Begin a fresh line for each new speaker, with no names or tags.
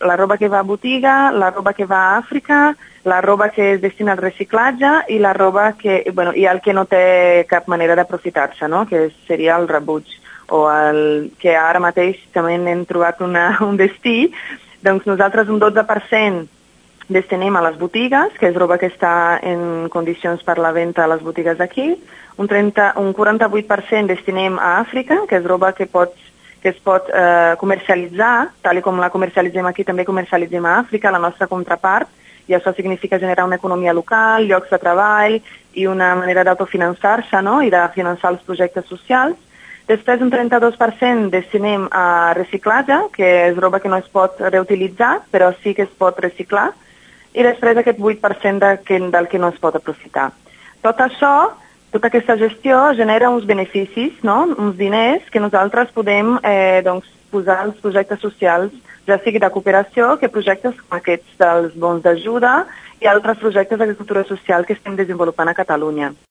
la roba que va a botiga, la roba que va a Àfrica, la roba que es destina al reciclatge i la roba que, i el que no té cap manera d'aprofitar-se, no? Que seria el rebuig, o el que ara mateix també hem trobat un destí. Doncs nosaltres un 12% destinem a les botigues, que és roba que està en condicions per la venda a les botigues d'aquí, un 48% destinem a Àfrica, que és roba que es pot comercialitzar, tal com la comercialitzem aquí, també comercialitzem a Àfrica, la nostra contrapart, i això significa generar una economia local, llocs de treball i una manera d'autofinançar-se, no? I de finançar els projectes socials. Després un 32% destinem a reciclatge, que és roba que no es pot reutilitzar, però sí que es pot reciclar, i després aquest 8% del que no es pot aprofitar. Tot això, tota aquesta gestió genera uns beneficis, no? Uns diners que nosaltres podem posar als projectes socials, ja sigui de cooperació, que projectes com aquests dels bons d'ajuda i altres projectes d'agricultura social que estem desenvolupant a Catalunya.